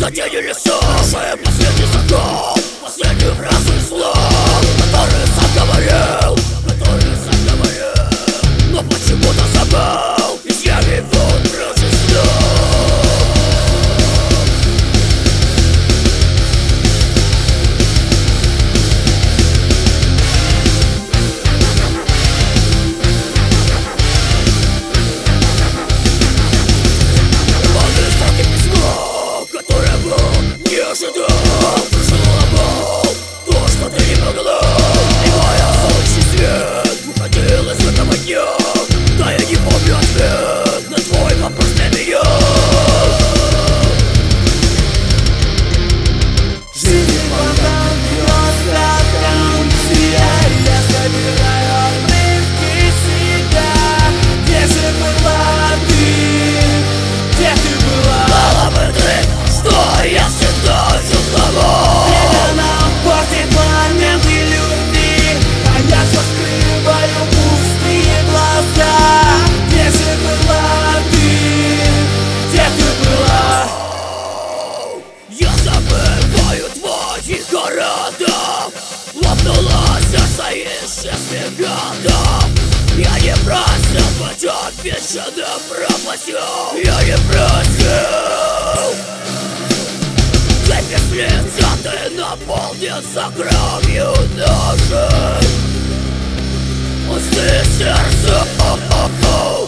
тени леса, нарушая последний закон, последнюю фразу и слов, который сам говорил, но почему-то забыл, ведь я его прочитал. То, что ты не могла, и моя солнечный свет уходил из этого дня. Да я не помню ответ на твой вопрос для меня. Жизнь фонтан бьется в улице, я собираю отрывки себя. Где же была ты? Где ты была? Знала бы ты, что я всегда чувствовал. Время нам портит моменты любви, а я скрываю пустые глаза. Где же была ты? Где ты была? Я забываю твои города. Лопнуло сердце и исчезли года. Я не просил быть обещанным, пропустил. Я не просил. Теперь слезы наполнится кровью нашей. Пустые сердца.